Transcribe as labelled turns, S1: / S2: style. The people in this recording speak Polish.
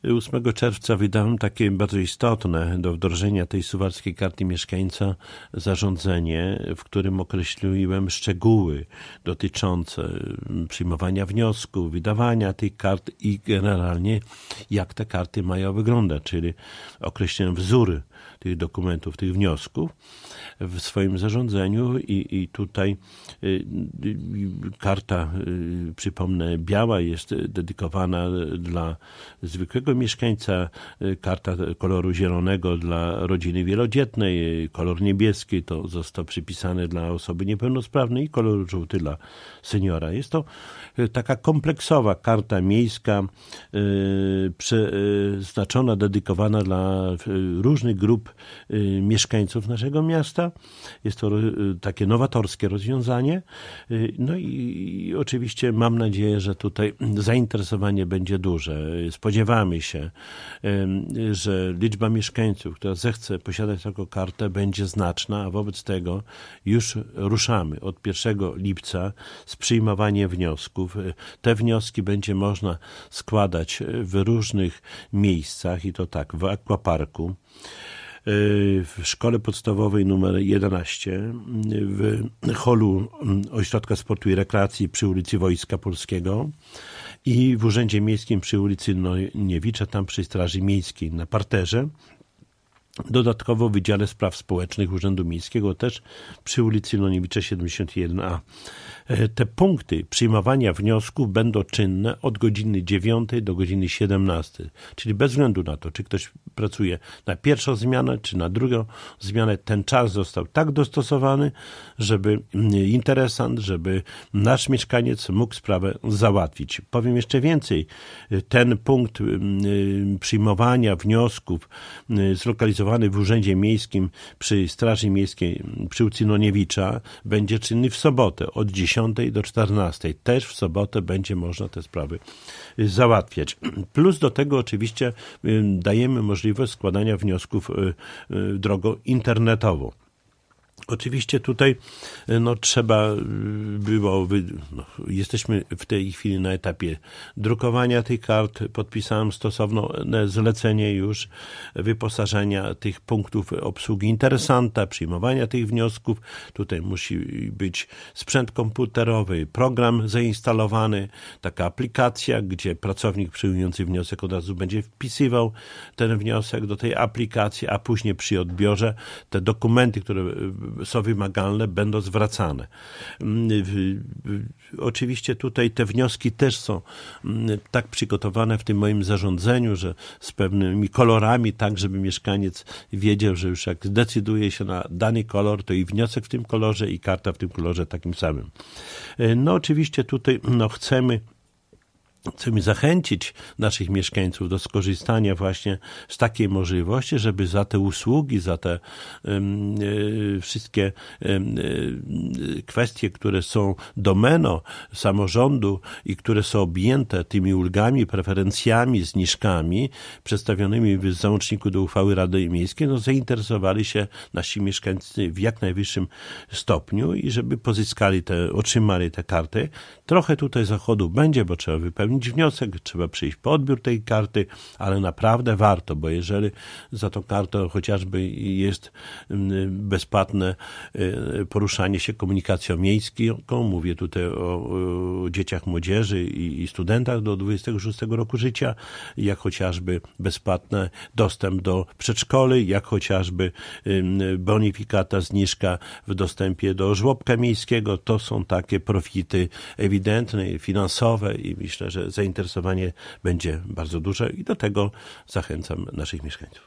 S1: 8 czerwca wydałem takie bardzo istotne do wdrożenia tej suwalskiej karty mieszkańca zarządzenie, w którym określiłem szczegóły dotyczące przyjmowania wniosków, wydawania tych kart i generalnie jak te karty mają wyglądać, czyli określiłem wzór tych dokumentów, tych wniosków w swoim zarządzeniu i tutaj karta, przypomnę, biała jest dedykowana dla zwykłego mieszkańca, karta koloru zielonego dla rodziny wielodzietnej, kolor niebieski to został przypisany dla osoby niepełnosprawnej i kolor żółty dla seniora. Jest to taka kompleksowa karta miejska przeznaczona, dedykowana dla różnych grup mieszkańców naszego miasta. Jest to takie nowatorskie rozwiązanie. No i oczywiście mam nadzieję, że tutaj zainteresowanie będzie duże. Spodziewamy się, że liczba mieszkańców, która zechce posiadać taką kartę, będzie znaczna, a wobec tego już ruszamy od 1 lipca z przyjmowaniem wniosków. Te wnioski będzie można składać w różnych miejscach i to tak, w Aquaparku, w szkole podstawowej numer 11, w holu Ośrodka Sportu i Rekreacji przy ulicy Wojska Polskiego i w Urzędzie Miejskim przy ulicy Noniewicza, tam przy Straży Miejskiej na parterze. Dodatkowo w Wydziale Spraw Społecznych Urzędu Miejskiego też przy ulicy Noniewicza 71A. Te punkty przyjmowania wniosków będą czynne od godziny 9 do godziny 17. Czyli bez względu na to, czy ktoś pracuje na pierwszą zmianę, czy na drugą zmianę, ten czas został tak dostosowany, żeby interesant, żeby nasz mieszkaniec mógł sprawę załatwić. Powiem jeszcze więcej. Ten punkt przyjmowania wniosków zlokalizowany w Urzędzie Miejskim przy Straży Miejskiej przy ulicy Noniewicza będzie czynny w sobotę od 10 do 14. Też w sobotę będzie można te sprawy załatwiać. Plus do tego oczywiście dajemy możliwość składania wniosków drogą internetową. Oczywiście tutaj trzeba było, jesteśmy w tej chwili na etapie drukowania tych kart, podpisałem stosowne zlecenie już wyposażenia tych punktów obsługi interesanta, przyjmowania tych wniosków. Tutaj musi być sprzęt komputerowy, program zainstalowany, taka aplikacja, gdzie pracownik przyjmujący wniosek od razu będzie wpisywał ten wniosek do tej aplikacji, a później przy odbiorze te dokumenty, które są wymagalne, będą zwracane. Oczywiście tutaj te wnioski też są tak przygotowane w tym moim zarządzeniu, że z pewnymi kolorami, tak żeby mieszkaniec wiedział, że już jak zdecyduje się na dany kolor, to i wniosek w tym kolorze i karta w tym kolorze takim samym. Oczywiście tutaj chcemy zachęcić naszych mieszkańców do skorzystania właśnie z takiej możliwości, żeby za te usługi, za te wszystkie kwestie, które są domeną samorządu i które są objęte tymi ulgami, preferencjami, zniżkami przedstawionymi w załączniku do uchwały Rady Miejskiej, zainteresowali się nasi mieszkańcy w jak najwyższym stopniu i żeby otrzymali te karty. Trochę tutaj zachodu będzie, bo trzeba wypełnić wniosek, trzeba przyjść po odbiór tej karty, ale naprawdę warto, bo jeżeli za tą kartą chociażby jest bezpłatne poruszanie się komunikacją miejską, mówię tutaj o dzieciach, młodzieży i studentach do 26 roku życia, jak chociażby bezpłatny dostęp do przedszkoli, jak chociażby bonifikata, zniżka w dostępie do żłobka miejskiego, to są takie profity ewidentne, finansowe i myślę, że zainteresowanie będzie bardzo duże i do tego zachęcam naszych mieszkańców.